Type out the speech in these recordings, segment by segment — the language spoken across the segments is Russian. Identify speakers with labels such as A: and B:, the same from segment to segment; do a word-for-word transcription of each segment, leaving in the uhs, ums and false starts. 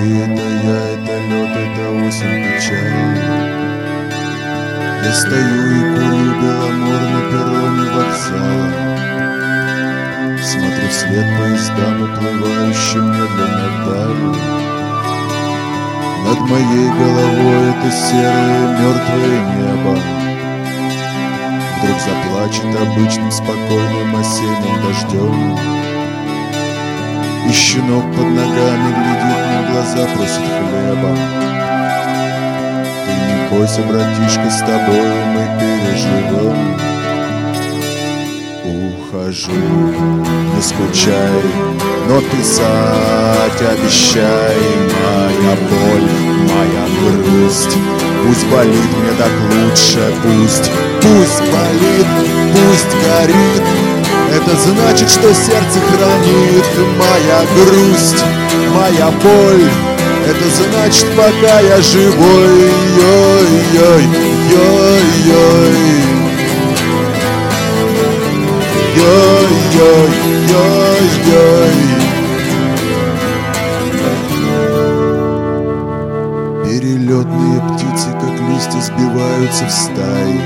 A: это я, это лед, это осень, печаль. Я стою и курю Беломор на перроне вокзала. Смотрю вслед поездам, уплывающим медленно вдаль. Над моей головой это серое мертвое небо вдруг заплачет обычным спокойным осенним дождем. И щенок под ногами глядит, на глаза просит хлеба. Ты не бойся, братишка, с тобой мы переживем. Ухожу, не скучай, но писать обещай. Моя боль, моя грусть, пусть болит мне так лучше, пусть. Пусть болит, пусть горит, это значит, что сердце хранит. Моя грусть, моя боль, это значит, пока я живой. Йой-йой, йой-йой, йой-йой, йой-йой. Перелетные птицы, как листья, сбиваются в стаи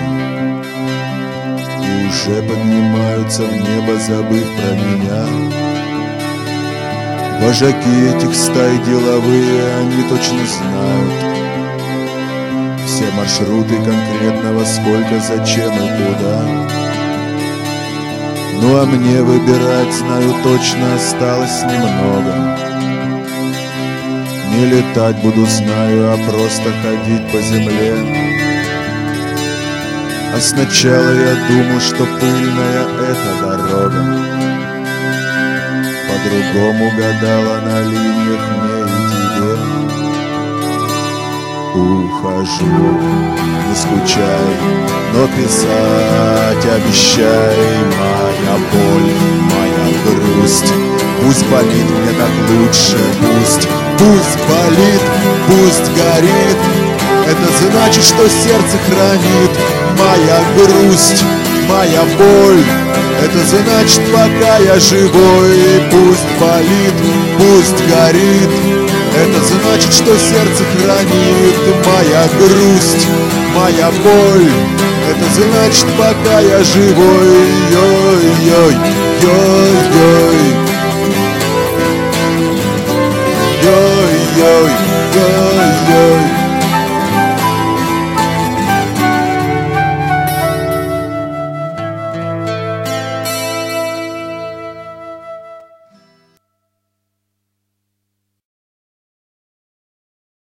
A: и уже поднимаются в небо, забыв про меня. Вожаки этих стай деловые, они точно знают все маршруты конкретного, сколько, зачем и куда. Ну а мне выбирать, знаю точно, осталось немного. Не летать буду, знаю, а просто ходить по земле. А сначала я думал, что пыльная эта дорога, по-другому гадала на линиях мне и тебе. Ухожу, не скучай, но писать обещай. Моя боль, моя грусть, пусть болит мне так лучше, пусть. Пусть болит, пусть горит, это значит, что сердце хранит. Моя грусть, моя боль, это значит, пока я живой. Пусть болит, пусть горит, это значит, что сердце хранит. Моя грусть, моя боль, это значит, пока я живой. Йой-йой, йой-йой.